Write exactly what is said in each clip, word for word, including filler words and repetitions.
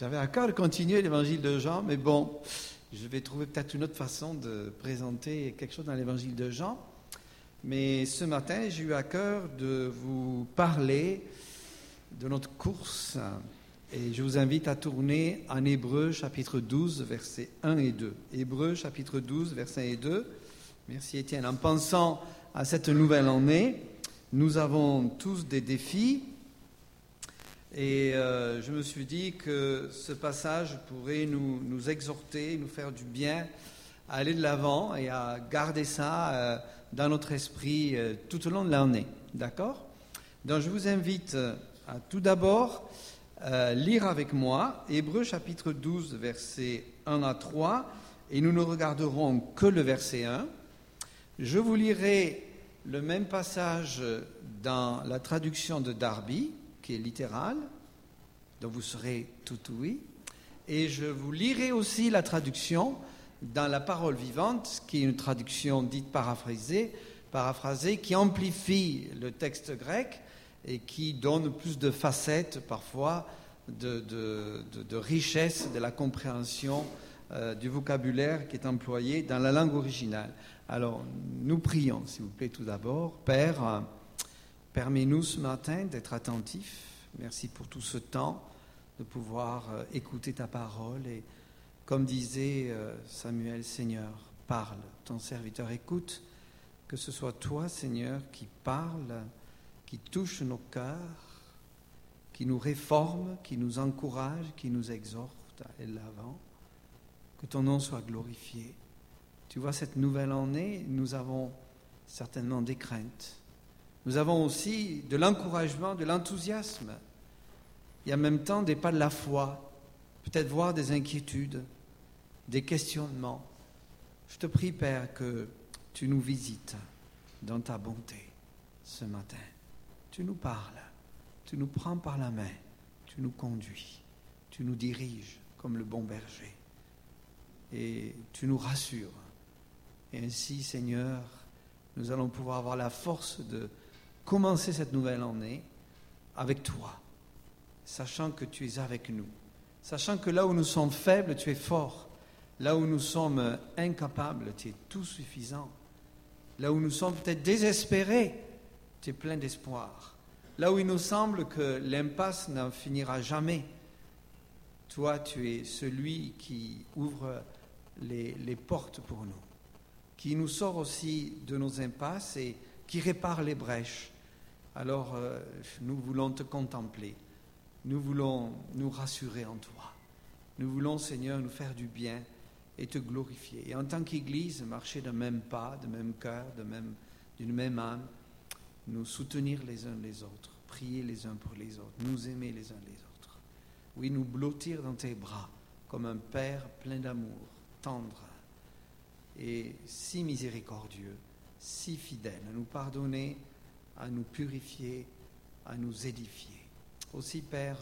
J'avais à cœur de continuer l'évangile de Jean, mais bon, je vais trouver peut-être une autre façon de présenter quelque chose dans l'évangile de Jean. Mais ce matin, j'ai eu à cœur de vous parler de notre course. Et je vous invite à tourner en Hébreux chapitre douze, versets un et deux. Hébreux chapitre douze, versets un et deux. Merci Étienne. En pensant à cette nouvelle année, nous avons tous des défis. Et euh, je me suis dit que ce passage pourrait nous, nous exhorter, nous faire du bien, à aller de l'avant et à garder ça euh, dans notre esprit euh, tout au long de l'année. D'accord ? Donc je vous invite à tout d'abord euh, lire avec moi Hébreux chapitre douze, versets un à trois, et nous ne regarderons que le verset un. Je vous lirai le même passage dans la traduction de Darby, qui est littérale, donc vous serez tout oui. Et je vous lirai aussi la traduction dans la parole vivante, qui est une traduction dite paraphrasée, paraphrasée qui amplifie le texte grec et qui donne plus de facettes parfois, de, de, de, de richesse de la compréhension euh, du vocabulaire qui est employé dans la langue originale. Alors, nous prions, s'il vous plaît, tout d'abord. Père, euh, permets-nous ce matin d'être attentifs. Merci pour tout ce temps, de pouvoir euh, écouter ta parole. Et comme disait euh, Samuel, Seigneur, parle, ton serviteur écoute. Que ce soit toi, Seigneur, qui parle, qui touche nos cœurs, qui nous réforme, qui nous encourage, qui nous exhorte à aller de l'avant. Que ton nom soit glorifié. Tu vois, cette nouvelle année, nous avons certainement des craintes. Nous avons aussi de l'encouragement, de l'enthousiasme. Et en même temps, des pas de la foi, peut-être voir des inquiétudes, des questionnements. Je te prie, Père, que tu nous visites dans ta bonté ce matin. Tu nous parles, tu nous prends par la main, tu nous conduis, tu nous diriges comme le bon berger. Et tu nous rassures. Et ainsi, Seigneur, nous allons pouvoir avoir la force de commencer cette nouvelle année avec toi, sachant que tu es avec nous, sachant que là où nous sommes faibles, tu es fort, là où nous sommes incapables, tu es tout suffisant, là où nous sommes peut-être désespérés, tu es plein d'espoir, là où il nous semble que l'impasse n'en finira jamais, toi tu es celui qui ouvre les, les portes pour nous, qui nous sort aussi de nos impasses et qui répare les brèches. Alors, euh, nous voulons te contempler. Nous voulons nous rassurer en toi. Nous voulons, Seigneur, nous faire du bien et te glorifier. Et en tant qu'Église, marcher d'un même pas, de même cœur, de même, d'une même âme, nous soutenir les uns les autres, prier les uns pour les autres, nous aimer les uns les autres. Oui, nous blottir dans tes bras comme un Père plein d'amour, tendre et si miséricordieux, si fidèle, à nous pardonner, à nous purifier, à nous édifier. Aussi, Père,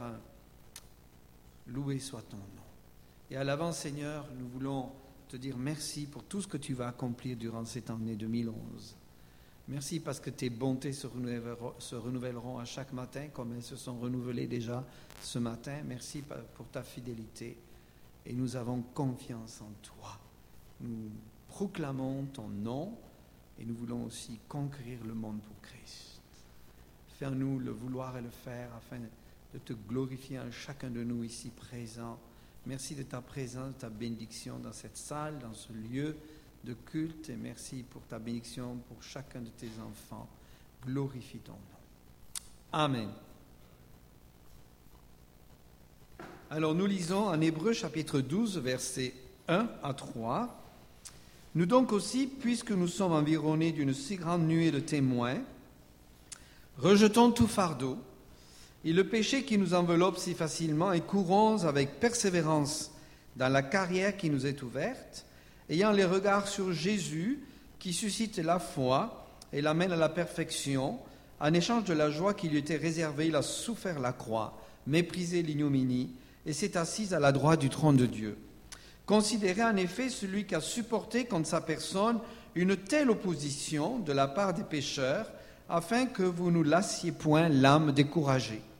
loué soit ton nom. Et à l'avant, Seigneur, nous voulons te dire merci pour tout ce que tu vas accomplir durant cette année deux mille onze. Merci parce que tes bontés se renouvelleront, se renouvelleront à chaque matin, comme elles se sont renouvelées déjà ce matin. Merci pour ta fidélité. Et nous avons confiance en toi. Nous proclamons ton nom et nous voulons aussi conquérir le monde pour Christ. Fais-nous le vouloir et le faire afin de te glorifier en chacun de nous ici présents. Merci de ta présence, de ta bénédiction dans cette salle, dans ce lieu de culte, et merci pour ta bénédiction pour chacun de tes enfants. Glorifie ton nom. Amen. Alors nous lisons en Hébreux chapitre douze, versets un à trois. Nous donc aussi, puisque nous sommes environnés d'une si grande nuée de témoins, rejetons tout fardeau et le péché qui nous enveloppe si facilement et courons avec persévérance dans la carrière qui nous est ouverte, ayant les regards sur Jésus qui suscite la foi et l'amène à la perfection. En échange de la joie qui lui était réservée, il a souffert la croix, méprisé l'ignominie et s'est assis à la droite du trône de Dieu. Considérez en effet celui qui a supporté contre sa personne une telle opposition de la part des pécheurs, afin que vous ne lassiez point l'âme découragée.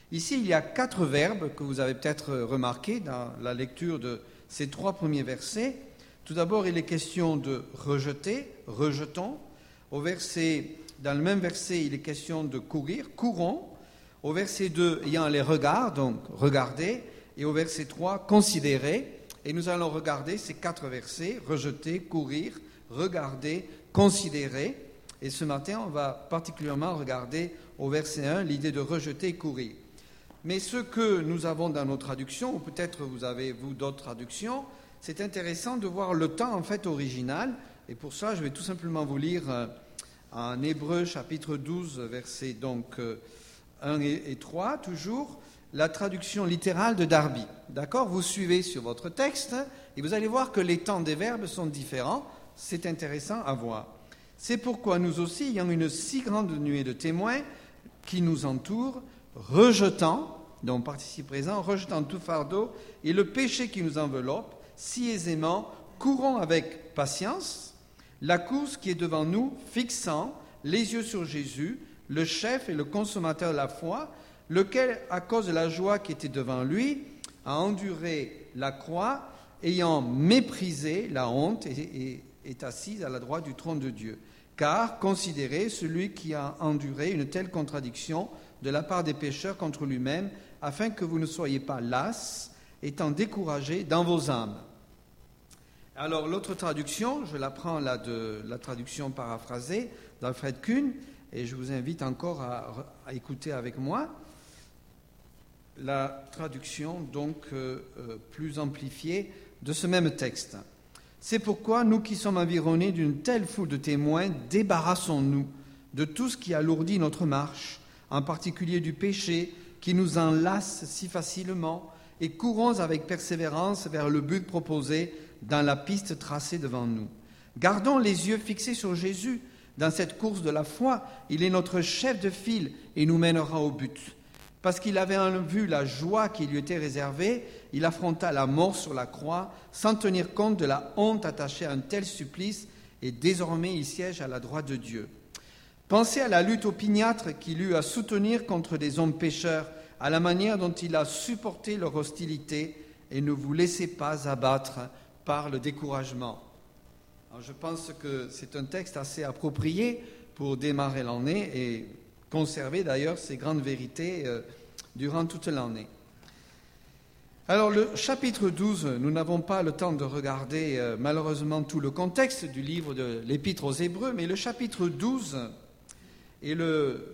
Ici, il y a quatre verbes que vous avez peut-être remarqués dans la lecture de ces trois premiers versets. Tout d'abord, il est question de rejeter, rejetons. Au verset, dans le même verset, il est question de courir, courons. Au verset deux, ayant les regards, donc regardez. Et au verset trois, considérez. Et nous allons regarder ces quatre versets, rejeter, courir, regarder, considérer. Et ce matin, on va particulièrement regarder au verset un l'idée de rejeter et courir. Mais ce que nous avons dans nos traductions, ou peut-être vous avez, vous, d'autres traductions, c'est intéressant de voir le temps en fait original. Et pour ça, je vais tout simplement vous lire euh, en Hébreux chapitre douze, versets donc euh, un et trois, toujours, la traduction littérale de Darby. D'accord ? Vous suivez sur votre texte et vous allez voir que les temps des verbes sont différents. C'est intéressant à voir. C'est pourquoi nous aussi, ayant une si grande nuée de témoins qui nous entourent, rejetant, donc participe présent, rejetant tout fardeau et le péché qui nous enveloppe, si aisément, courons avec patience la course qui est devant nous, fixant les yeux sur Jésus, le chef et le consommateur de la foi, lequel, à cause de la joie qui était devant lui, a enduré la croix, ayant méprisé la honte, et, et est assis à la droite du trône de Dieu. Car, considérez celui qui a enduré une telle contradiction de la part des pécheurs contre lui-même, afin que vous ne soyez pas las, étant découragés dans vos âmes. Alors, l'autre traduction, je la prends là de la traduction paraphrasée d'Alfred Kuhn, et je vous invite encore à, à écouter avec moi la traduction donc euh, euh, plus amplifiée de ce même texte. C'est pourquoi nous qui sommes environnés d'une telle foule de témoins, débarrassons-nous de tout ce qui alourdit notre marche, en particulier du péché qui nous enlace si facilement, et courons avec persévérance vers le but proposé dans la piste tracée devant nous. Gardons les yeux fixés sur Jésus. Dans cette course de la foi, il est notre chef de file et nous mènera au but. Parce qu'il avait en vue la joie qui lui était réservée, il affronta la mort sur la croix sans tenir compte de la honte attachée à un tel supplice, et désormais il siège à la droite de Dieu. Pensez à la lutte opiniâtre qu'il eut à soutenir contre des hommes pécheurs, à la manière dont il a supporté leur hostilité, et ne vous laissez pas abattre par le découragement. Alors je pense que c'est un texte assez approprié pour démarrer l'année et conserver d'ailleurs ces grandes vérités euh, durant toute l'année. Alors le chapitre douze, nous n'avons pas le temps de regarder euh, malheureusement tout le contexte du livre de l'Épître aux Hébreux, mais le chapitre douze est le,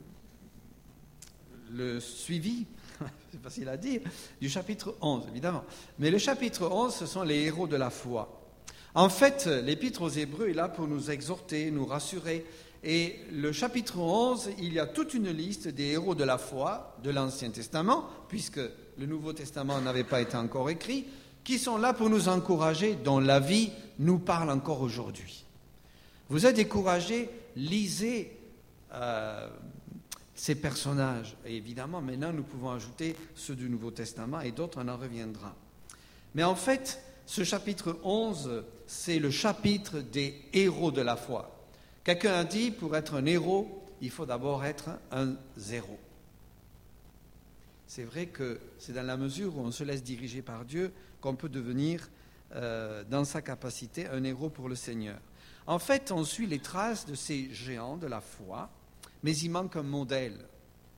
le suivi, c'est facile à dire, du chapitre onze évidemment. Mais le chapitre onze, ce sont les héros de la foi. En fait, l'Épître aux Hébreux est là pour nous exhorter, nous rassurer. Et le chapitre onze, il y a toute une liste des héros de la foi de l'Ancien Testament, puisque le Nouveau Testament n'avait pas été encore écrit, qui sont là pour nous encourager, dont la vie nous parle encore aujourd'hui. Vous êtes découragés, lisez euh, ces personnages. Et évidemment, maintenant, nous pouvons ajouter ceux du Nouveau Testament et d'autres, on en reviendra. Mais en fait, ce chapitre onze, c'est le chapitre des héros de la foi. Quelqu'un a dit, pour être un héros, il faut d'abord être un zéro. C'est vrai que c'est dans la mesure où on se laisse diriger par Dieu qu'on peut devenir, euh, dans sa capacité, un héros pour le Seigneur. En fait, on suit les traces de ces géants de la foi, mais il manque un modèle. Lequel ?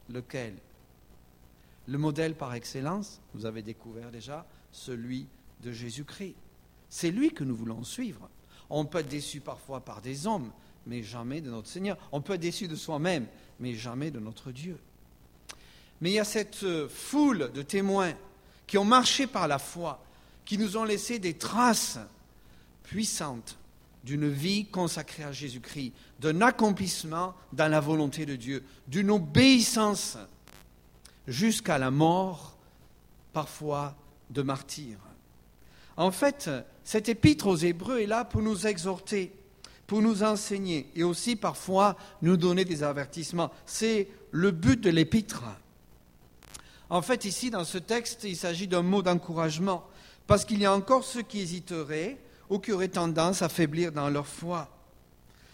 Le modèle par excellence, vous avez découvert déjà, celui de Jésus-Christ. C'est lui que nous voulons suivre. On peut être déçu parfois par des hommes, mais jamais de notre Seigneur. On peut être déçu de soi-même, mais jamais de notre Dieu. Mais il y a cette foule de témoins qui ont marché par la foi, qui nous ont laissé des traces puissantes d'une vie consacrée à Jésus-Christ, d'un accomplissement dans la volonté de Dieu, d'une obéissance jusqu'à la mort, parfois de martyr. En fait, cette épître aux Hébreux est là pour nous exhorter, pour nous enseigner et aussi parfois nous donner des avertissements. C'est le but de l'épître. En fait, ici, dans ce texte, il s'agit d'un mot d'encouragement, parce qu'il y a encore ceux qui hésiteraient ou qui auraient tendance à faiblir dans leur foi.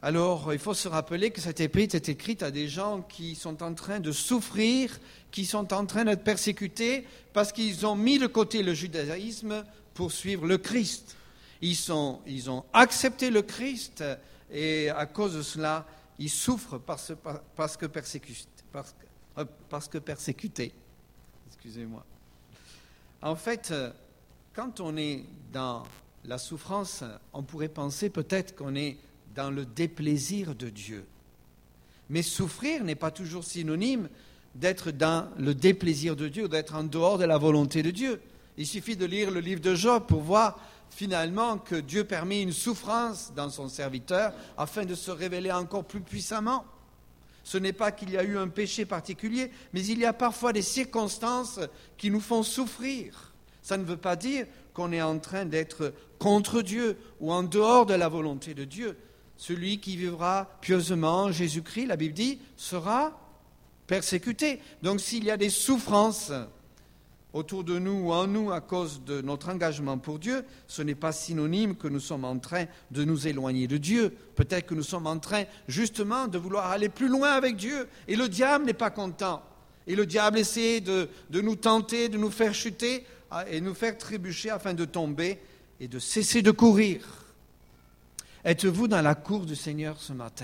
Alors, il faut se rappeler que cette épître est écrite à des gens qui sont en train de souffrir, qui sont en train d'être persécutés parce qu'ils ont mis de côté le judaïsme pour suivre le Christ. Ils, sont, ils ont accepté le Christ et à cause de cela, ils souffrent parce, parce que persécutés. Parce, parce que persécutés. Excusez-moi. En fait, quand on est dans la souffrance, on pourrait penser peut-être qu'on est dans le déplaisir de Dieu. Mais souffrir n'est pas toujours synonyme d'être dans le déplaisir de Dieu, d'être en dehors de la volonté de Dieu. Il suffit de lire le livre de Job pour voir finalement que Dieu permet une souffrance dans son serviteur afin de se révéler encore plus puissamment. Ce n'est pas qu'il y a eu un péché particulier, mais il y a parfois des circonstances qui nous font souffrir. Ça ne veut pas dire qu'on est en train d'être contre Dieu ou en dehors de la volonté de Dieu. Celui qui vivra pieusement, Jésus-Christ, la Bible dit, sera persécuté. Donc s'il y a des souffrances autour de nous ou en nous à cause de notre engagement pour Dieu, ce n'est pas synonyme que nous sommes en train de nous éloigner de Dieu. Peut-être que nous sommes en train justement de vouloir aller plus loin avec Dieu. Et le diable n'est pas content. Et le diable essaie de, de nous tenter, de nous faire chuter et nous faire trébucher afin de tomber et de cesser de courir. Êtes-vous dans la course du Seigneur ce matin?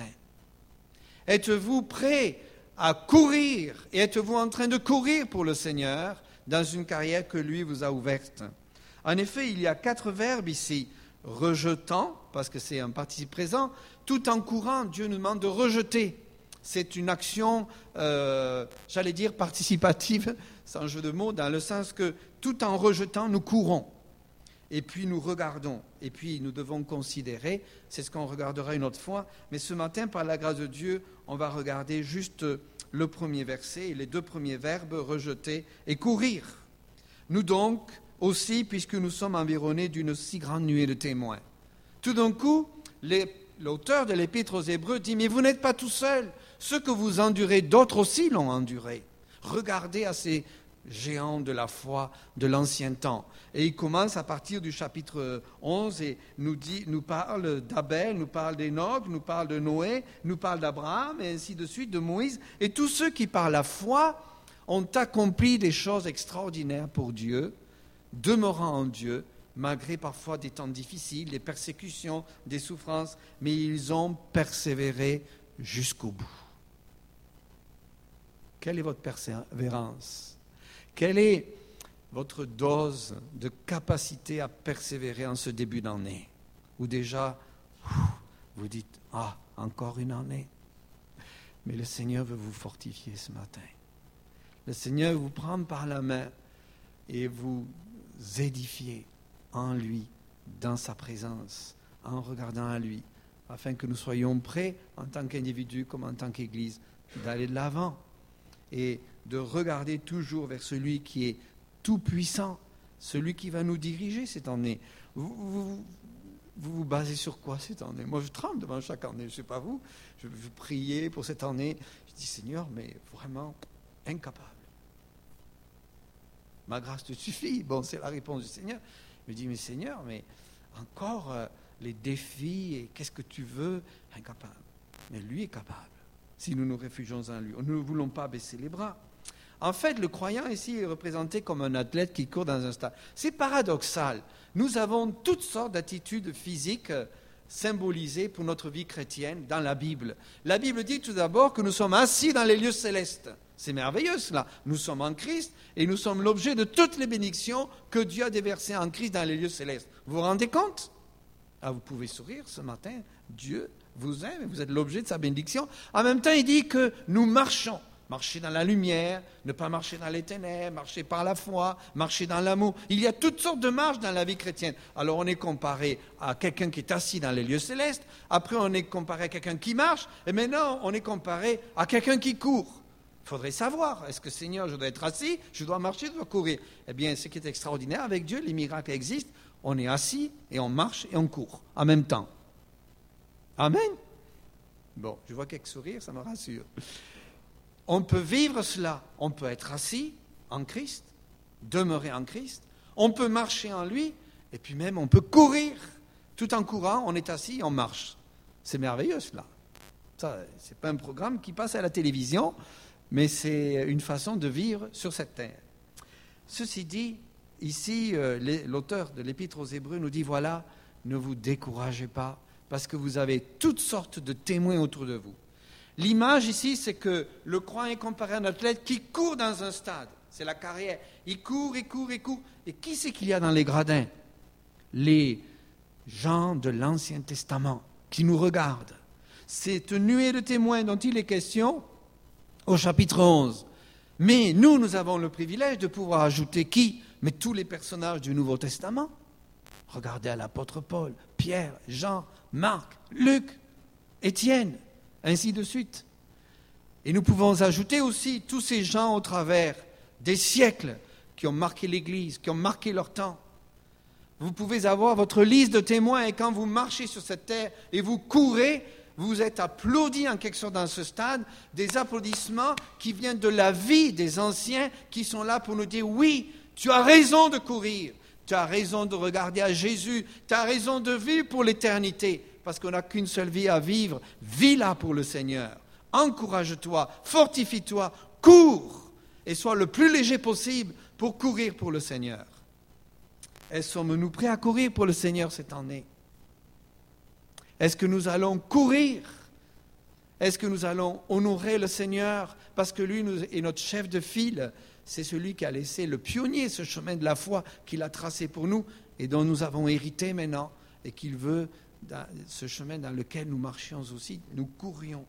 Êtes-vous prêt à courir et êtes-vous en train de courir pour le Seigneur dans une carrière que lui vous a ouverte? En effet, il y a quatre verbes ici. Rejetant, parce que c'est un participe présent, tout en courant, Dieu nous demande de rejeter. C'est une action, euh, j'allais dire participative, sans jeu de mots, dans le sens que tout en rejetant, nous courons. Et puis nous regardons, et puis nous devons considérer, c'est ce qu'on regardera une autre fois, mais ce matin, par la grâce de Dieu, on va regarder juste le premier verset et les deux premiers verbes, rejeter et courir. Nous donc aussi, puisque nous sommes environnés d'une si grande nuée de témoins. Tout d'un coup, les, l'auteur de l'Épître aux Hébreux dit, mais vous n'êtes pas tout seul, ce que vous endurez, d'autres aussi l'ont enduré. Regardez à ces géants de la foi de l'ancien temps. Et il commence à partir du chapitre onze et nous, dit, nous parle d'Abel, nous parle d'Enoch, nous parle de Noé, nous parle d'Abraham et ainsi de suite, de Moïse. Et tous ceux qui par la foi ont accompli des choses extraordinaires pour Dieu, demeurant en Dieu, malgré parfois des temps difficiles, des persécutions, des souffrances, mais ils ont persévéré jusqu'au bout. Quelle est votre persévérance ? Quelle est votre dose de capacité à persévérer en ce début d'année? Ou déjà, vous dites, ah, encore une année. Mais le Seigneur veut vous fortifier ce matin. Le Seigneur vous prend par la main et vous édifier en lui, dans sa présence, en regardant à lui, afin que nous soyons prêts, en tant qu'individus comme en tant qu'Église, d'aller de l'avant et de regarder toujours vers celui qui est tout-puissant, celui qui va nous diriger cette année. Vous vous, vous vous basez sur quoi cette année? Moi, je tremble devant chaque année, je ne sais pas vous. Je veux prier pour cette année. Je dis, Seigneur, mais vraiment incapable. Ma grâce te suffit. Bon, c'est la réponse du Seigneur. Je me dis, mais Seigneur, mais encore euh, les défis, et qu'est-ce que tu veux? Incapable. Mais lui est capable, si nous nous réfugions en lui. Nous ne voulons pas baisser les bras. En fait, le croyant ici est représenté comme un athlète qui court dans un stade. C'est paradoxal. Nous avons toutes sortes d'attitudes physiques symbolisées pour notre vie chrétienne dans la Bible. La Bible dit tout d'abord que nous sommes assis dans les lieux célestes. C'est merveilleux cela. Nous sommes en Christ et nous sommes l'objet de toutes les bénédictions que Dieu a déversées en Christ dans les lieux célestes. Vous vous rendez compte? Ah, vous pouvez sourire ce matin. Dieu vous aime et vous êtes l'objet de sa bénédiction. En même temps, il dit que nous marchons. Marcher dans la lumière, ne pas marcher dans les ténèbres, marcher par la foi, marcher dans l'amour. Il y a toutes sortes de marches dans la vie chrétienne. Alors on est comparé à quelqu'un qui est assis dans les lieux célestes, après on est comparé à quelqu'un qui marche, et maintenant on est comparé à quelqu'un qui court. Il faudrait savoir, est-ce que Seigneur, je dois être assis, je dois marcher, je dois courir? Eh bien, ce qui est extraordinaire avec Dieu, les miracles existent, on est assis et on marche et on court en même temps. Amen. Bon, je vois quelques sourires, ça me rassure. On peut vivre cela, on peut être assis en Christ, demeurer en Christ, on peut marcher en lui, et puis même on peut courir. Tout en courant, on est assis, on marche. C'est merveilleux cela. Ça, ce n'est pas un programme qui passe à la télévision, mais c'est une façon de vivre sur cette terre. Ceci dit, ici, euh, l'auteur de l'Épître aux Hébreux nous dit, voilà, ne vous découragez pas, parce que vous avez toutes sortes de témoins autour de vous. L'image ici, c'est que le croyant est comparé à un athlète qui court dans un stade. C'est la carrière. Il court, il court, il court. Et qui c'est qu'il y a dans les gradins? Les gens de l'Ancien Testament qui nous regardent. Cette nuée de témoins dont il est question au chapitre onze. Mais nous, nous avons le privilège de pouvoir ajouter qui? Mais tous les personnages du Nouveau Testament. Regardez à l'apôtre Paul, Pierre, Jean, Marc, Luc, Étienne, ainsi de suite. Et nous pouvons ajouter aussi tous ces gens au travers des siècles qui ont marqué l'Église, qui ont marqué leur temps. Vous pouvez avoir votre liste de témoins et quand vous marchez sur cette terre et vous courez, vous êtes applaudis en quelque sorte dans ce stade, des applaudissements qui viennent de la vie des anciens qui sont là pour nous dire oui, tu as raison de courir, tu as raison de regarder à Jésus, tu as raison de vivre pour l'éternité, parce qu'on n'a qu'une seule vie à vivre, vis-la pour le Seigneur. Encourage-toi, fortifie-toi, cours et sois le plus léger possible pour courir pour le Seigneur. Est-ce sommes-nous prêts à courir pour le Seigneur cette année? Est-ce que nous allons courir? Est-ce que nous allons honorer le Seigneur parce que lui nous, est notre chef de file? C'est celui qui a laissé le pionnier, ce chemin de la foi qu'il a tracé pour nous et dont nous avons hérité maintenant et qu'il veut, dans ce chemin dans lequel nous marchions aussi, nous courions.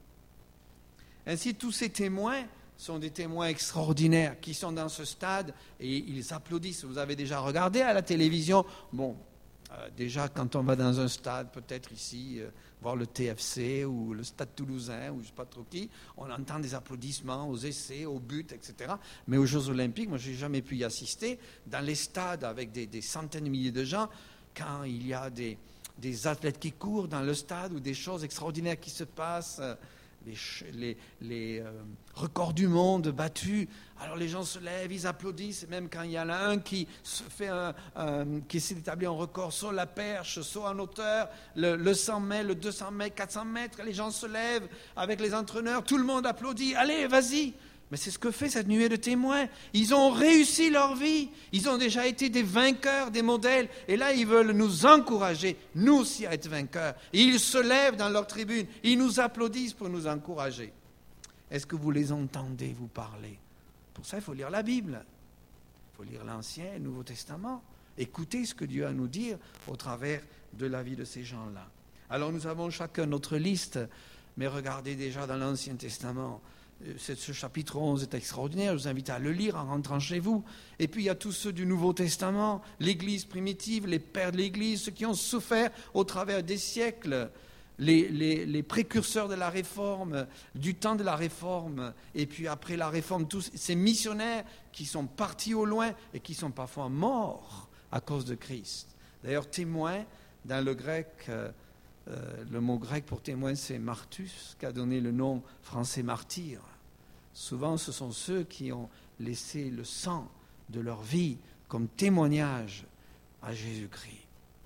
Ainsi, tous ces témoins sont des témoins extraordinaires qui sont dans ce stade et ils applaudissent. Vous avez déjà regardé à la télévision, bon, Euh, déjà, quand on va dans un stade, peut-être ici, euh, voir le T F C ou le Stade Toulousain ou je ne sais pas trop qui, on entend des applaudissements aux essais, aux buts, et cetera. Mais aux Jeux Olympiques, moi, je n'ai jamais pu y assister. Dans les stades avec des, des centaines de milliers de gens, quand il y a des, des athlètes qui courent dans le stade ou des choses extraordinaires qui se passent, euh, les, les, les euh, records du monde battus, alors les gens se lèvent, ils applaudissent, et même quand il y en a un qui se fait un, un, qui essaie d'établir un record, saut la perche, saut en hauteur, le, le cent mètres, le deux cents mètres, quatre cents mètres, les gens se lèvent avec les entraîneurs, tout le monde applaudit, allez, vas-y. Mais c'est ce que fait cette nuée de témoins. Ils ont réussi leur vie, ils ont déjà été des vainqueurs, des modèles, et là ils veulent nous encourager, nous aussi à être vainqueurs. Et ils se lèvent dans leur tribune, ils nous applaudissent pour nous encourager. Est-ce que vous les entendez vous parler? Pour ça, il faut lire la Bible. Il faut lire l'Ancien et le Nouveau Testament. Écoutez ce que Dieu a à nous dire au travers de la vie de ces gens-là. Alors nous avons chacun notre liste, mais regardez déjà dans l'Ancien Testament. Ce chapitre onze est extraordinaire, je vous invite à le lire en rentrant chez vous. Et puis il y a tous ceux du Nouveau Testament, l'Église primitive, les pères de l'Église, ceux qui ont souffert au travers des siècles. Les, les, les précurseurs de la Réforme, du temps de la Réforme, et puis après la Réforme, tous ces missionnaires qui sont partis au loin et qui sont parfois morts à cause de Christ. D'ailleurs, témoin, dans le grec, euh, euh, le mot grec pour témoin, c'est martus, qui a donné le nom français martyr. Souvent, ce sont ceux qui ont laissé le sang de leur vie comme témoignage à Jésus-Christ.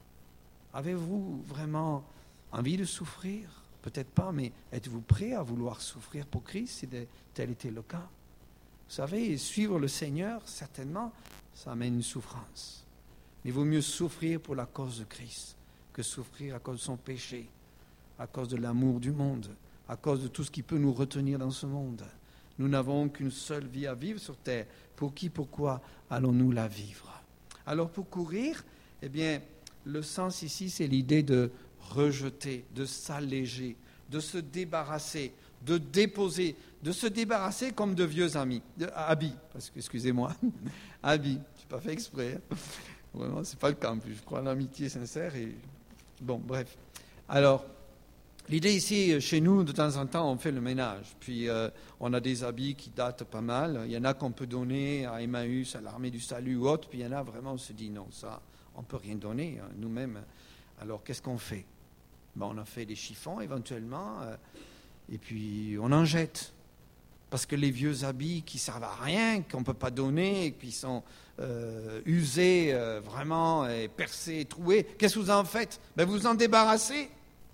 Avez-vous vraiment envie de souffrir? Peut-être pas, mais êtes-vous prêt à vouloir souffrir pour Christ si tel était le cas? Vous savez, suivre le Seigneur, certainement, ça amène une souffrance. Mais il vaut mieux souffrir pour la cause de Christ que souffrir à cause de son péché, à cause de l'amour du monde, à cause de tout ce qui peut nous retenir dans ce monde. Nous n'avons qu'une seule vie à vivre sur terre. Pour qui, pourquoi allons-nous la vivre? Alors pour courir, eh bien, le sens ici, c'est l'idée de rejeter, de s'alléger, de se débarrasser, de déposer, de se débarrasser comme de vieux amis, de, habits, parce que, excusez-moi, habits, je n'ai pas fait exprès, hein. Vraiment, ce n'est pas le cas en plus, je crois en l'amitié sincère, et bon, bref. Alors, l'idée ici, chez nous, de temps en temps, on fait le ménage, puis euh, on a des habits qui datent pas mal, il y en a qu'on peut donner à Emmaüs, à l'Armée du Salut ou autre, puis il y en a vraiment, on se dit non, ça, on ne peut rien donner, hein, nous-mêmes. Alors, qu'est-ce qu'on fait? Ben, on a fait des chiffons éventuellement, euh, et puis on en jette. Parce que les vieux habits qui ne servent à rien, qu'on ne peut pas donner, et qui sont euh, usés euh, vraiment, et percés, et troués, qu'est-ce que vous en faites? Ben, vous vous en débarrassez.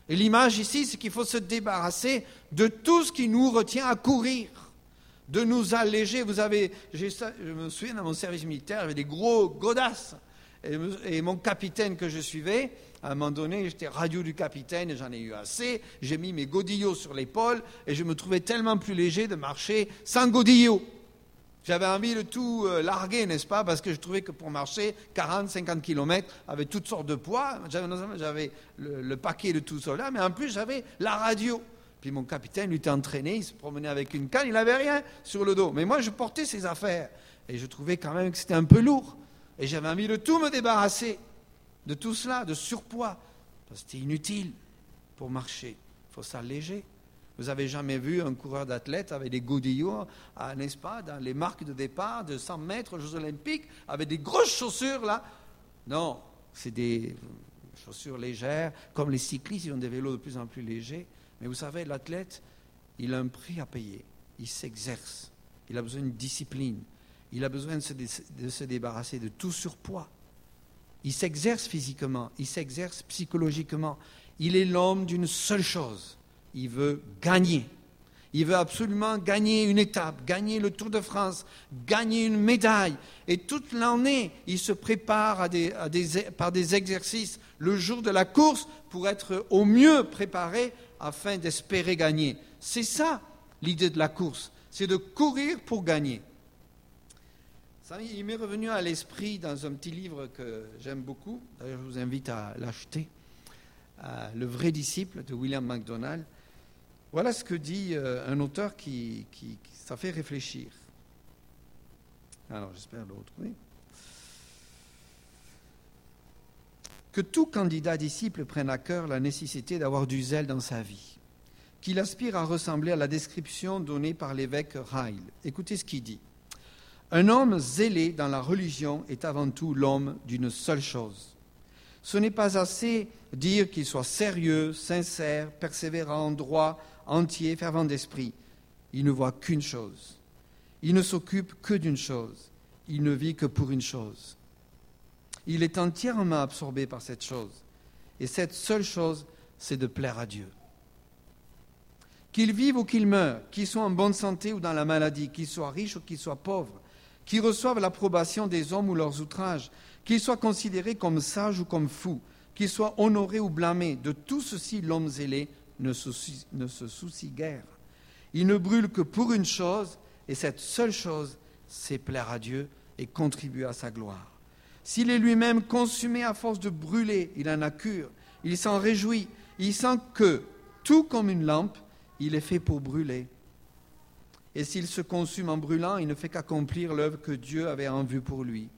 Et l'image ici, c'est qu'il faut se débarrasser de tout ce qui nous retient à courir, de nous alléger. Vous avez, j'ai ça, je me souviens, dans mon service militaire, il y avait des gros godasses. Et, et mon capitaine que je suivais, à un moment donné, j'étais radio du capitaine et j'en ai eu assez. J'ai mis mes godillots sur l'épaule et je me trouvais tellement plus léger de marcher sans godillots. J'avais envie de tout euh, larguer, n'est-ce pas? Parce que je trouvais que pour marcher quarante, cinquante kilomètres avec toutes sortes de poids, j'avais, non seulement j'avais le, le paquet de tout cela, mais en plus j'avais la radio. Puis mon capitaine, lui, était entraîné, il se promenait avec une canne, il n'avait rien sur le dos. Mais moi, je portais ses affaires. Et je trouvais quand même que c'était un peu lourd. Et j'avais envie de tout me débarrasser, de tout cela, de surpoids. Parce que c'était inutile pour marcher. Il faut s'alléger. Vous avez jamais vu un coureur d'athlète avec des godillots, ah, n'est-ce pas, dans les marques de départ de cent mètres aux Jeux Olympiques, avec des grosses chaussures là? Non, c'est des chaussures légères, comme les cyclistes, ils ont des vélos de plus en plus légers. Mais vous savez, l'athlète, il a un prix à payer. Il s'exerce. Il a besoin de discipline. Il a besoin de se, dé- de se débarrasser de tout surpoids. Il s'exerce physiquement. Il s'exerce psychologiquement. Il est l'homme d'une seule chose. Il veut gagner. Il veut absolument gagner une étape, gagner le Tour de France, gagner une médaille. Et toute l'année, il se prépare à des, à des, par des exercices le jour de la course pour être au mieux préparé afin d'espérer gagner. C'est ça l'idée de la course, c'est de courir pour gagner. Ça, il m'est revenu à l'esprit dans un petit livre que j'aime beaucoup, d'ailleurs je vous invite à l'acheter, euh, Le vrai disciple de William MacDonald. Voilà ce que dit euh, un auteur qui, qui, qui ça fait réfléchir. Alors j'espère le retrouver. Que tout candidat disciple prenne à cœur la nécessité d'avoir du zèle dans sa vie, qu'il aspire à ressembler à la description donnée par l'évêque Ryle. Écoutez ce qu'il dit. Un homme zélé dans la religion est avant tout l'homme d'une seule chose. Ce n'est pas assez dire qu'il soit sérieux, sincère, persévérant, droit, entier, fervent d'esprit. Il ne voit qu'une chose. Il ne s'occupe que d'une chose. Il ne vit que pour une chose. Il est entièrement absorbé par cette chose. Et cette seule chose, c'est de plaire à Dieu. Qu'il vive ou qu'il meure, qu'il soit en bonne santé ou dans la maladie, qu'il soit riche ou qu'il soit pauvre, qu'il reçoive l'approbation des hommes ou leurs outrages, qu'il soit considéré comme sage ou comme fou, qu'il soit honoré ou blâmé, de tout ceci l'homme zélé ne se soucie, ne se soucie guère. Il ne brûle que pour une chose, et cette seule chose, c'est plaire à Dieu et contribuer à sa gloire. S'il est lui-même consumé à force de brûler, il en a cure, il s'en réjouit, il sent que, tout comme une lampe, il est fait pour brûler. Et s'il se consume en brûlant, il ne fait qu'accomplir l'œuvre que Dieu avait en vue pour lui.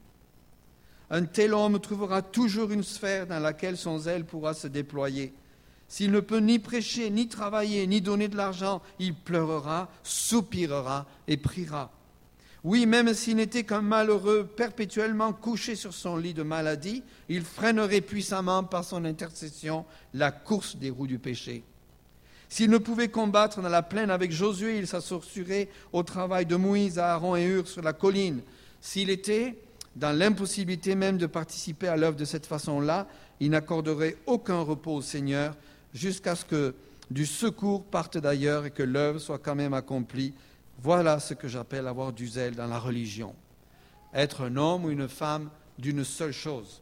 Un tel homme trouvera toujours une sphère dans laquelle son zèle pourra se déployer. S'il ne peut ni prêcher, ni travailler, ni donner de l'argent, il pleurera, soupirera et priera. Oui, même s'il n'était qu'un malheureux perpétuellement couché sur son lit de maladie, il freinerait puissamment par son intercession la course des roues du péché. S'il ne pouvait combattre dans la plaine avec Josué, il s'associerait au travail de Moïse, Aaron et Hur sur la colline. S'il était dans l'impossibilité même de participer à l'œuvre de cette façon-là, il n'accorderait aucun repos au Seigneur jusqu'à ce que du secours parte d'ailleurs et que l'œuvre soit quand même accomplie. Voilà ce que j'appelle avoir du zèle dans la religion. Être un homme ou une femme d'une seule chose.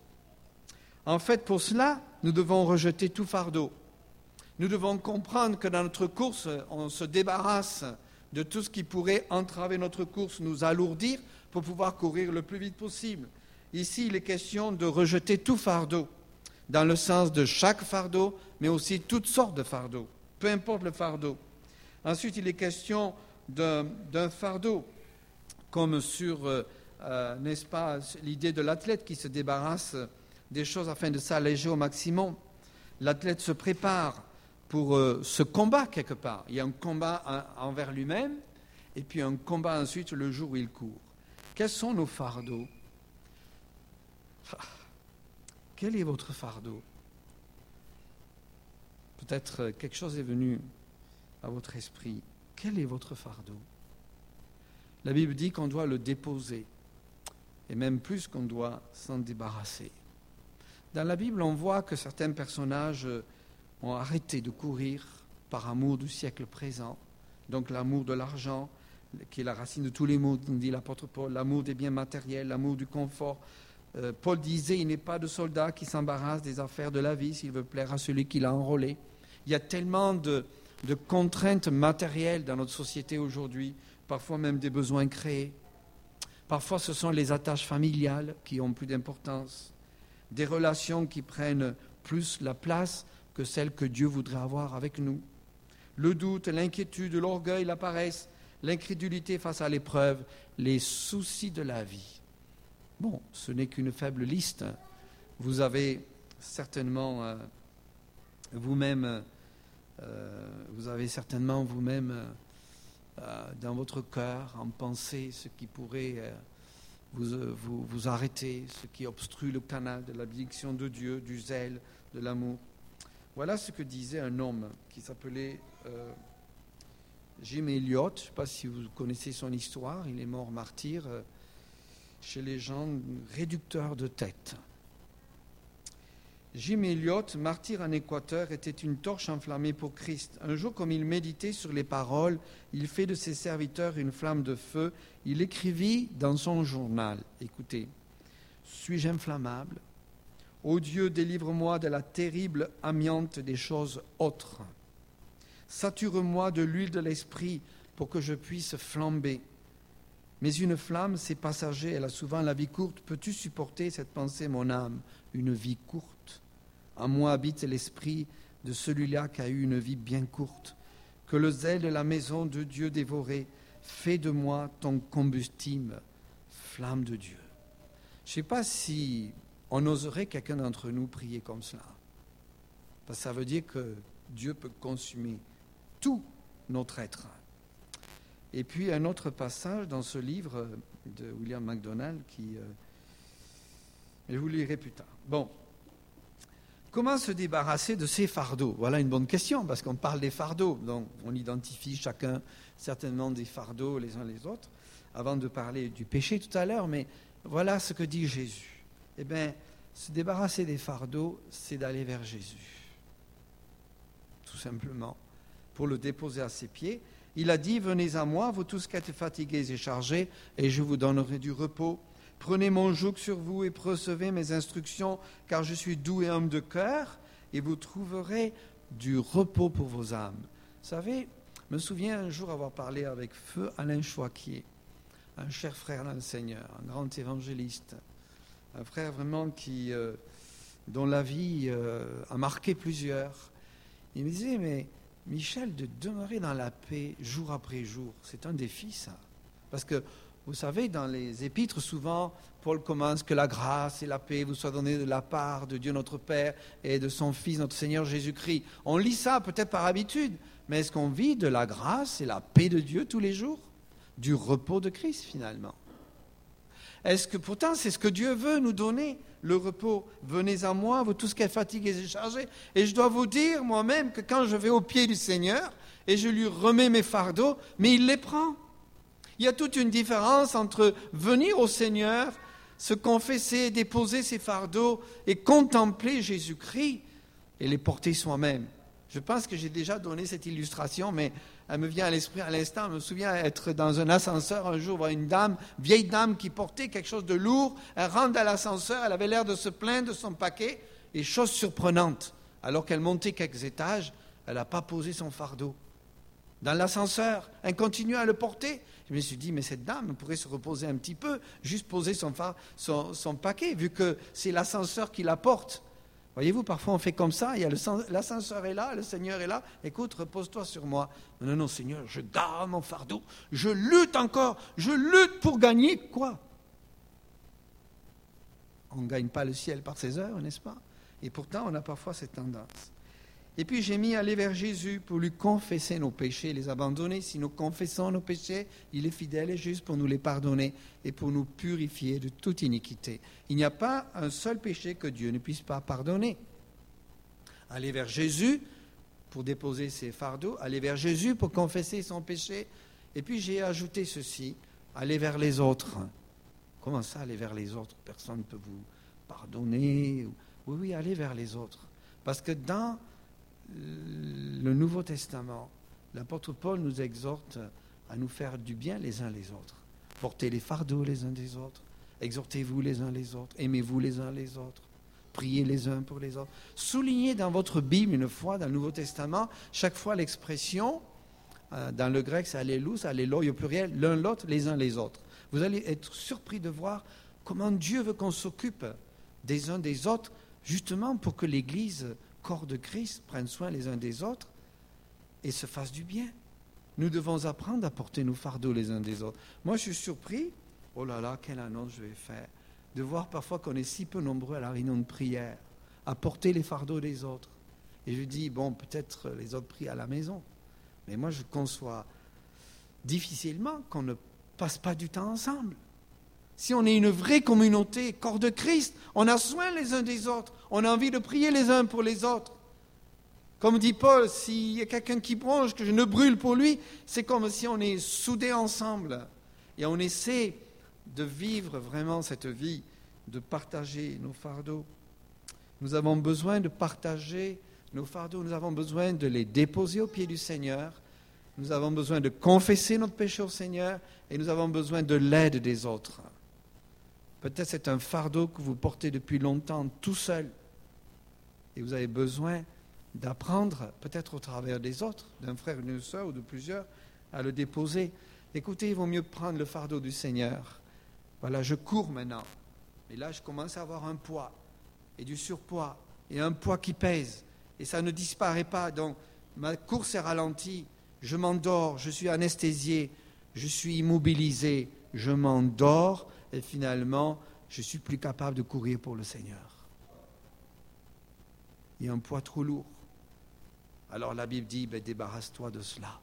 En fait, pour cela, nous devons rejeter tout fardeau. Nous devons comprendre que dans notre course, on se débarrasse de tout ce qui pourrait entraver notre course, nous alourdir pour pouvoir courir le plus vite possible. Ici, il est question de rejeter tout fardeau, dans le sens de chaque fardeau, mais aussi toutes sortes de fardeaux, peu importe le fardeau. Ensuite, il est question d'un, d'un fardeau, comme sur, euh, euh, n'est-ce pas, l'idée de l'athlète qui se débarrasse des choses afin de s'alléger au maximum. L'athlète se prépare pour euh, ce combat quelque part. Il y a un combat en, envers lui-même, et puis un combat ensuite le jour où il court. Quels sont nos fardeaux? Quel est votre fardeau? Peut-être quelque chose est venu à votre esprit. Quel est votre fardeau? La Bible dit qu'on doit le déposer, et même plus qu'on doit s'en débarrasser. Dans la Bible, on voit que certains personnages ont arrêté de courir par amour du siècle présent, donc l'amour de l'argent, qui est la racine de tous les maux, dit l'apôtre Paul, l'amour des biens matériels, l'amour du confort. Euh, Paul disait, il n'est pas de soldat qui s'embarrasse des affaires de la vie s'il veut plaire à celui qui l'a enrôlé. Il y a tellement de, de contraintes matérielles dans notre société aujourd'hui, parfois même des besoins créés. Parfois, ce sont les attaches familiales qui ont plus d'importance, des relations qui prennent plus la place que celles que Dieu voudrait avoir avec nous. Le doute, l'inquiétude, l'orgueil, la paresse, l'incrédulité face à l'épreuve, les soucis de la vie. Bon, ce n'est qu'une faible liste. Vous avez certainement euh, vous-même, euh, vous avez certainement vous-même euh, dans votre cœur en pensée ce qui pourrait euh, vous, euh, vous, vous arrêter, ce qui obstrue le canal de la bénédiction de Dieu, du zèle, de l'amour. Voilà ce que disait un homme qui s'appelait euh, Jim Elliot. Je ne sais pas si vous connaissez son histoire. Il est mort martyr euh, chez les gens réducteurs de tête. Jim Elliot, martyr en Équateur, était une torche enflammée pour Christ. Un jour, comme il méditait sur les paroles, il fait de ses serviteurs une flamme de feu. Il écrivit dans son journal, écoutez, « Suis-je inflammable ? Ô Dieu, délivre-moi de la terrible amiante des choses autres. Sature-moi de l'huile de l'esprit pour que je puisse flamber. Mais une flamme, c'est passager, elle a souvent la vie courte. Peux-tu supporter cette pensée, mon âme, une vie courte ? En moi habite l'esprit de celui-là qui a eu une vie bien courte. Que le zèle de la maison de Dieu dévoré, fais de moi ton combustible, flamme de Dieu. » Je ne sais pas si on oserait quelqu'un d'entre nous prier comme cela. Parce que ça veut dire que Dieu peut consumer tout notre être. Et puis un autre passage dans ce livre de William MacDonald qui... Euh, je vous lirai plus tard. Bon. Comment se débarrasser de ces fardeaux ? Voilà une bonne question, parce qu'on parle des fardeaux. Donc on identifie chacun certainement des fardeaux les uns les autres, avant de parler du péché tout à l'heure, mais voilà ce que dit Jésus. Eh bien, se débarrasser des fardeaux, c'est d'aller vers Jésus. Tout simplement. Pour le déposer à ses pieds. Il a dit, « Venez à moi, vous tous qui êtes fatigués et chargés, et je vous donnerai du repos. Prenez mon joug sur vous et recevez mes instructions, car je suis doux et humble de cœur, et vous trouverez du repos pour vos âmes. » Vous savez, je me souviens un jour avoir parlé avec feu Alain Choiquier, un cher frère dans le Seigneur, un grand évangéliste, un frère vraiment qui, euh, dont la vie euh, a marqué plusieurs. Il me disait, mais Michel, de demeurer dans la paix jour après jour, c'est un défi, ça. Parce que, vous savez, dans les épîtres, souvent, Paul commence que la grâce et la paix vous soient données de la part de Dieu notre Père et de son Fils, notre Seigneur Jésus-Christ. On lit ça peut-être par habitude, mais est-ce qu'on vit de la grâce et la paix de Dieu tous les jours ? Du repos de Christ, finalement. Est-ce que, pourtant, c'est ce que Dieu veut nous donner, le repos. Venez à moi, vous tous qui êtes fatigués et chargés. Et je dois vous dire moi-même que quand je vais au pied du Seigneur et je lui remets mes fardeaux, mais il les prend. Il y a toute une différence entre venir au Seigneur, se confesser, déposer ses fardeaux et contempler Jésus-Christ et les porter soi-même. Je pense que j'ai déjà donné cette illustration, mais elle me vient à l'esprit à l'instant. Je me souviens être dans un ascenseur un jour, voir une dame, vieille dame qui portait quelque chose de lourd. Elle rentre dans l'ascenseur, elle avait l'air de se plaindre de son paquet. Et chose surprenante, alors qu'elle montait quelques étages, elle n'a pas posé son fardeau. Dans l'ascenseur, elle continue à le porter. Je me suis dit, mais cette dame pourrait se reposer un petit peu, juste poser son, son, son paquet, vu que c'est l'ascenseur qui la porte. Voyez-vous, parfois on fait comme ça, il y a le, l'ascenseur est là, le Seigneur est là, écoute, repose-toi sur moi. Non, non, non, Seigneur, je garde mon fardeau, je lutte encore, je lutte pour gagner quoi ? On ne gagne pas le ciel par ses heures, n'est-ce pas ? Et pourtant, on a parfois cette tendance. Et puis j'ai mis à aller vers Jésus pour lui confesser nos péchés, les abandonner. Si nous confessons nos péchés, il est fidèle et juste pour nous les pardonner et pour nous purifier de toute iniquité. Il n'y a pas un seul péché que Dieu ne puisse pas pardonner. Aller vers Jésus pour déposer ses fardeaux, aller vers Jésus pour confesser son péché. Et puis j'ai ajouté ceci, aller vers les autres. Comment ça, aller vers les autres ? Personne ne peut vous pardonner. Oui, oui, aller vers les autres. Parce que dans le Nouveau Testament, l'apôtre Paul nous exhorte à nous faire du bien les uns les autres. Portez les fardeaux les uns des autres. Exhortez-vous les uns les autres. Aimez-vous les uns les autres. Priez les uns pour les autres. Soulignez dans votre Bible une fois, dans le Nouveau Testament, chaque fois l'expression, euh, dans le grec c'est allélous, alléloi au pluriel, l'un l'autre, les uns les autres. Vous allez être surpris de voir comment Dieu veut qu'on s'occupe des uns des autres, justement pour que l'Église, corps de Christ, prenne soin les uns des autres et se fasse du bien. Nous devons apprendre à porter nos fardeaux les uns des autres. Moi, je suis surpris, oh là là, quelle annonce je vais faire, de voir parfois qu'on est si peu nombreux à la réunion de prière, à porter les fardeaux des autres. Et je dis, bon, peut-être les autres prient à la maison, mais moi, je conçois difficilement qu'on ne passe pas du temps ensemble. Si on est une vraie communauté, corps de Christ, on a soin les uns des autres, on a envie de prier les uns pour les autres. Comme dit Paul, s'il y a quelqu'un qui bronche, que je ne brûle pour lui, c'est comme si on est soudés ensemble et on essaie de vivre vraiment cette vie, de partager nos fardeaux. Nous avons besoin de partager nos fardeaux, nous avons besoin de les déposer aux pieds du Seigneur, nous avons besoin de confesser notre péché au Seigneur et nous avons besoin de l'aide des autres. Peut-être c'est un fardeau que vous portez depuis longtemps tout seul et vous avez besoin d'apprendre, peut-être au travers des autres, d'un frère, d'une sœur ou de plusieurs, à le déposer. Écoutez, il vaut mieux prendre le fardeau du Seigneur. Voilà, je cours maintenant. Et là, je commence à avoir un poids et du surpoids et un poids qui pèse. Et ça ne disparaît pas. Donc, ma course est ralentie. Je m'endors, je suis anesthésié, je suis immobilisé, je m'endors et finalement, je suis plus capable de courir pour le Seigneur. Il y a un poids trop lourd. Alors la Bible dit, ben, débarrasse-toi de cela.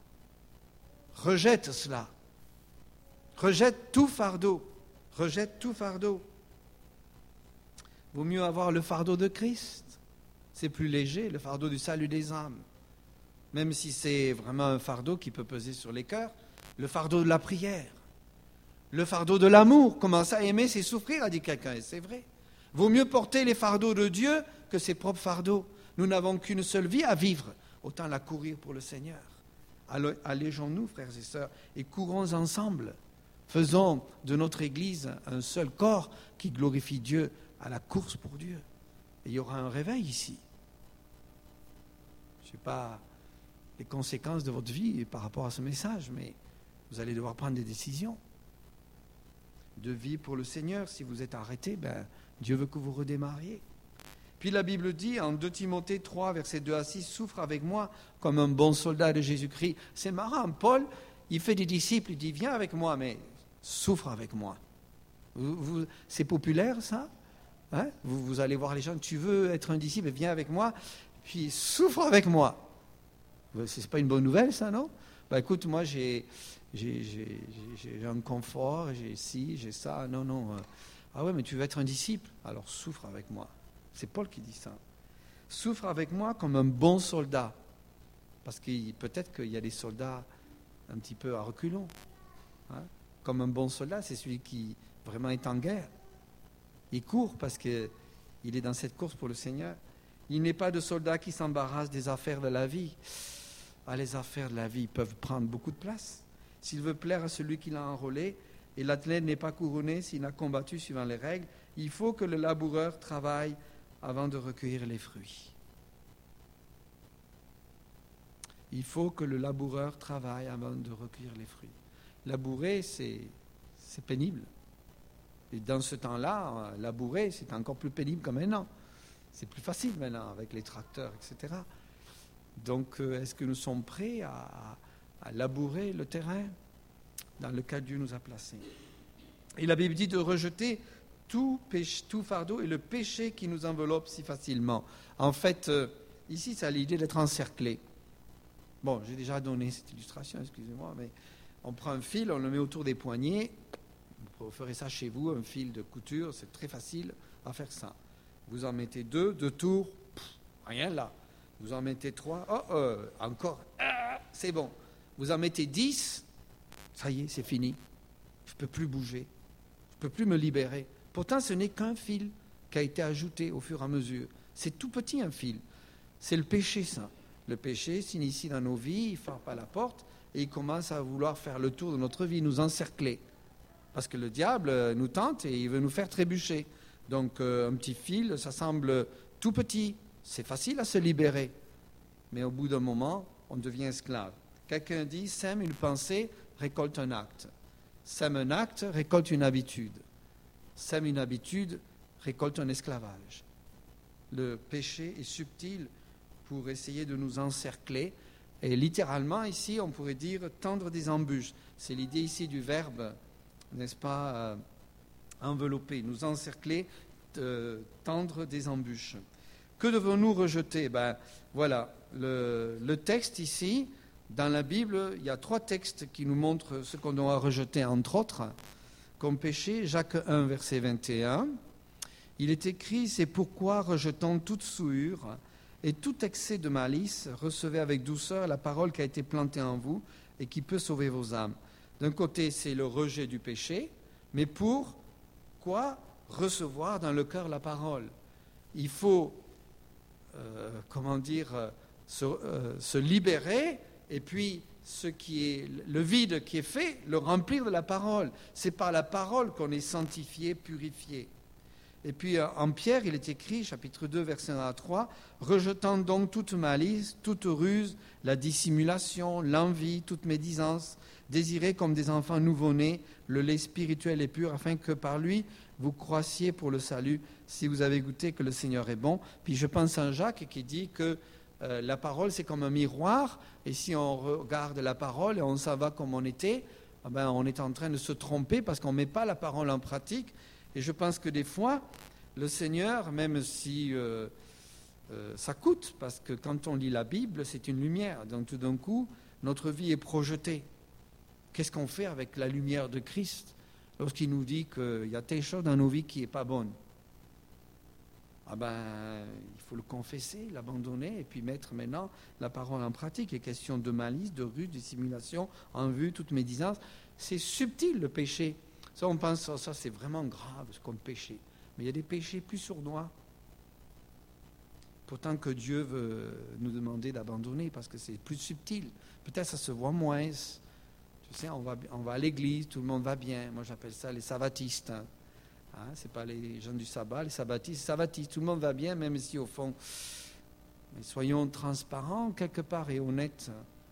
Rejette cela. Rejette tout fardeau. Rejette tout fardeau. Vaut mieux avoir le fardeau de Christ. C'est plus léger, le fardeau du salut des âmes. Même si c'est vraiment un fardeau qui peut peser sur les cœurs. Le fardeau de la prière. Le fardeau de l'amour. Commencer à aimer, c'est souffrir, a dit quelqu'un, et c'est vrai. Vaut mieux porter les fardeaux de Dieu que ses propres fardeaux. Nous n'avons qu'une seule vie à vivre. Autant la courir pour le Seigneur. Allégeons-nous, frères et sœurs, et courons ensemble. Faisons de notre Église un seul corps qui glorifie Dieu à la course pour Dieu. Et il y aura un réveil ici. Je ne sais pas les conséquences de votre vie par rapport à ce message, mais vous allez devoir prendre des décisions de vie pour le Seigneur. Si vous êtes arrêté, ben, Dieu veut que vous redémarriez. Puis la Bible dit en deux Timothée trois, versets deux à six, « Souffre avec moi comme un bon soldat de Jésus-Christ. » C'est marrant, Paul, il fait des disciples, il dit « Viens avec moi, mais souffre avec moi. » Vous, vous, c'est populaire, ça, hein? vous, vous allez voir les gens, tu veux être un disciple, viens avec moi, puis souffre avec moi. C'est pas une bonne nouvelle, ça, non? Ben, écoute, moi, j'ai, j'ai, j'ai, j'ai un confort, j'ai ci, j'ai ça. Non, non. Ah ouais, mais tu veux être un disciple? Alors souffre avec moi. C'est Paul qui dit ça. Souffre avec moi comme un bon soldat. Parce que peut-être qu'il y a des soldats un petit peu à reculons. Hein? Comme un bon soldat, c'est celui qui vraiment est en guerre. Il court parce qu'il est dans cette course pour le Seigneur. Il n'est pas de soldat qui s'embarrasse des affaires de la vie. Ah, les affaires de la vie peuvent prendre beaucoup de place. S'il veut plaire à celui qui l'a enrôlé, et l'athlète n'est pas couronné s'il a combattu suivant les règles, il faut que le laboureur travaille avant de recueillir les fruits. Il faut que le laboureur travaille avant de recueillir les fruits. Labourer, c'est, c'est pénible. Et dans ce temps-là, labourer, c'est encore plus pénible que maintenant. C'est plus facile maintenant avec les tracteurs, et cetera. Donc, est-ce que nous sommes prêts à, à labourer le terrain dans lequel Dieu nous a placés? Et la Bible dit de rejeter tout, péché, tout fardeau et le péché qui nous enveloppe si facilement. En fait, euh, ici, ça a l'idée d'être encerclé. Bon, j'ai déjà donné cette illustration, excusez-moi, mais on prend un fil, on le met autour des poignets. Vous ferez ça chez vous, un fil de couture, c'est très facile à faire ça. Vous en mettez deux, deux tours, pff, rien là. Vous en mettez trois, oh, euh, encore, ah, c'est bon. Vous en mettez dix, ça y est, c'est fini. Je ne peux plus bouger, je ne peux plus me libérer. Pourtant, ce n'est qu'un fil qui a été ajouté au fur et à mesure. C'est tout petit un fil. C'est le péché, ça. Le péché s'initie dans nos vies, il frappe à la porte et il commence à vouloir faire le tour de notre vie, nous encercler. Parce que le diable nous tente et il veut nous faire trébucher. Donc euh, un petit fil, ça semble tout petit, c'est facile à se libérer. Mais au bout d'un moment, on devient esclave. Quelqu'un dit, sème une pensée, récolte un acte. Sème un acte, récolte une habitude. Sème une habitude, récolte un esclavage. Le péché est subtil pour essayer de nous encercler. Et littéralement, ici, on pourrait dire tendre des embûches. C'est l'idée ici du verbe, n'est-ce pas, euh, envelopper, nous encercler, euh, tendre des embûches. Que devons-nous rejeter? Ben, voilà, le, le texte ici, dans la Bible, il y a trois textes qui nous montrent ce qu'on doit rejeter, entre autres, comme péché. Jacques un, verset vingt et un. Il est écrit, c'est pourquoi, rejetant toute souillure et tout excès de malice, recevez avec douceur la parole qui a été plantée en vous et qui peut sauver vos âmes. D'un côté, c'est le rejet du péché, mais pour quoi? Recevoir dans le cœur la parole. Il faut, euh, comment dire, euh, se, euh, se libérer, et puis ce qui est le vide qui est fait, le remplir de la parole. C'est par la parole qu'on est sanctifié, purifié. Et puis en Pierre, il est écrit, chapitre deux, versets un à trois, « Rejetant donc toute malice, toute ruse, la dissimulation, l'envie, toute médisance, désirez comme des enfants nouveau-nés le lait spirituel et pur, afin que par lui vous croissiez pour le salut, si vous avez goûté que le Seigneur est bon. » Puis je pense à Jacques qui dit que euh, la parole c'est comme un miroir, et si on regarde la parole et on s'en va comme on était, eh ben, on est en train de se tromper parce qu'on ne met pas la parole en pratique. Et je pense que des fois, le Seigneur, même si euh, euh, ça coûte, parce que quand on lit la Bible, c'est une lumière. Donc tout d'un coup, notre vie est projetée. Qu'est-ce qu'on fait avec la lumière de Christ lorsqu'il nous dit qu'il y a telle chose dans nos vies qui n'est pas bonne? Ah ben, il faut le confesser, l'abandonner, et puis mettre maintenant la parole en pratique. Il est question de malice, de ruse, de dissimulation, en vue, toute médisance. C'est subtil le péché. Ça, on pense, ça, ça c'est vraiment grave comme péché. Mais il y a des péchés plus sournois. Pourtant que Dieu veut nous demander d'abandonner parce que c'est plus subtil. Peut-être ça se voit moins. Tu sais, on va, on va à l'église, tout le monde va bien. Moi, j'appelle ça les sabbatistes. Hein. Hein, ce n'est pas les gens du sabbat, les sabbatistes, les sabbatistes. Tout le monde va bien, même si au fond, mais soyons transparents quelque part et honnêtes.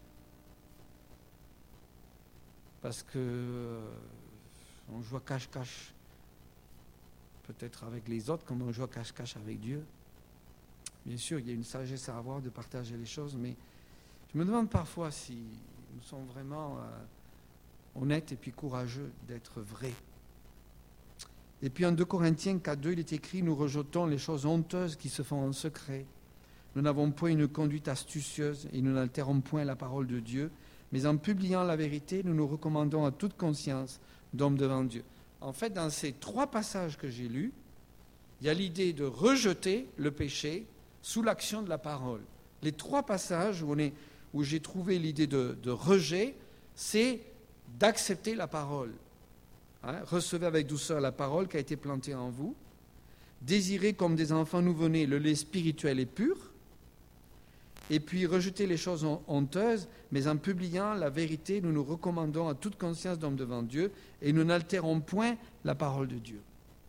Parce que euh, on joue à cache-cache. Peut-être avec les autres, comme on joue à cache-cache avec Dieu. Bien sûr, il y a une sagesse à avoir de partager les choses, mais je me demande parfois si nous sommes vraiment euh, honnêtes et puis courageux d'être vrais. Et puis en deux Corinthiens quatre deux, il est écrit « Nous rejetons les choses honteuses qui se font en secret. Nous n'avons point une conduite astucieuse et nous n'altérons point la parole de Dieu, mais en publiant la vérité, nous nous recommandons à toute conscience d'homme devant Dieu. » En fait, dans ces trois passages que j'ai lus, il y a l'idée de rejeter le péché sous l'action de la parole. Les trois passages où, on est, où j'ai trouvé l'idée de, de rejet, c'est d'accepter la parole. Hein, recevez avec douceur la parole qui a été plantée en vous. Désirez comme des enfants nouveau-nés le lait spirituel et pur. Et puis rejeter les choses honteuses, mais en publiant la vérité, nous nous recommandons à toute conscience d'homme devant Dieu et nous n'altérons point la parole de Dieu.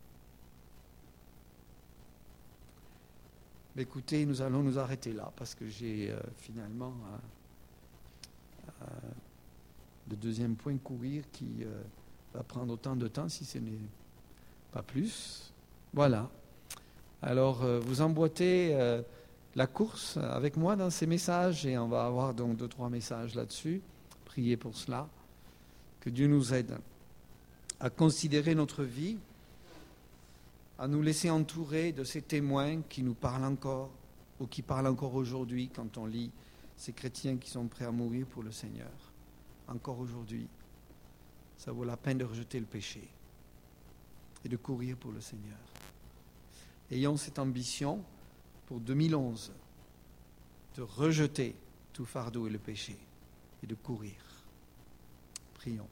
Mais écoutez, nous allons nous arrêter là parce que j'ai euh, finalement euh, euh, le deuxième point, courir, qui euh, va prendre autant de temps si ce n'est pas plus. Voilà. Alors, euh, vous emboîtez euh, la course avec moi dans ces messages et on va avoir donc deux, trois messages là-dessus. Priez pour cela. Que Dieu nous aide à considérer notre vie, à nous laisser entourer de ces témoins qui nous parlent encore ou qui parlent encore aujourd'hui quand on lit ces chrétiens qui sont prêts à mourir pour le Seigneur. Encore aujourd'hui, ça vaut la peine de rejeter le péché et de courir pour le Seigneur. Ayons cette ambition pour deux mille onze de rejeter tout fardeau et le péché et de courir. Prions.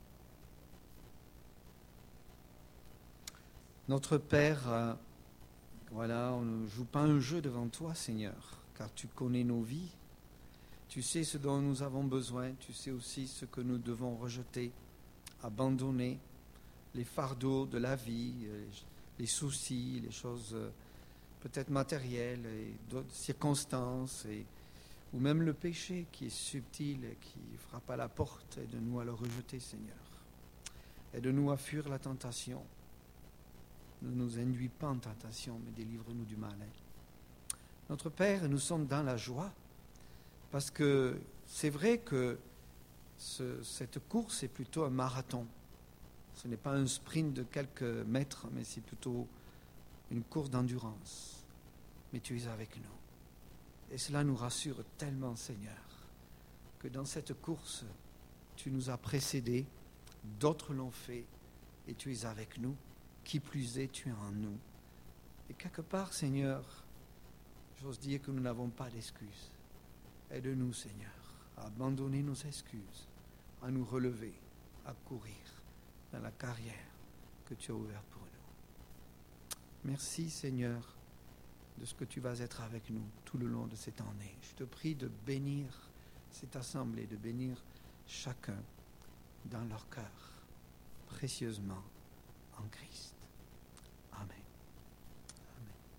Notre Père, euh, voilà, on ne joue pas un jeu devant toi, Seigneur, car tu connais nos vies. Tu sais ce dont nous avons besoin, tu sais aussi ce que nous devons rejeter, abandonner, les fardeaux de la vie, les soucis, les choses peut-être matérielles et d'autres circonstances, et, ou même le péché qui est subtil et qui frappe à la porte. Aide-nous à le rejeter, Seigneur. Aide-nous à fuir la tentation. Ne nous induis pas en tentation, mais délivre-nous du malin. Notre Père, nous sommes dans la joie, parce que c'est vrai que ce, cette course est plutôt un marathon. Ce n'est pas un sprint de quelques mètres, mais c'est plutôt une course d'endurance. Mais tu es avec nous. Et cela nous rassure tellement, Seigneur, que dans cette course, tu nous as précédés, d'autres l'ont fait, et tu es avec nous. Qui plus est, tu es en nous. Et quelque part, Seigneur, j'ose dire que nous n'avons pas d'excuses. Aide-nous, Seigneur, à abandonner nos excuses, à nous relever, à courir dans la carrière que tu as ouverte pour nous. Merci, Seigneur, de ce que tu vas être avec nous tout le long de cette année. Je te prie de bénir cette assemblée, de bénir chacun dans leur cœur, précieusement en Christ.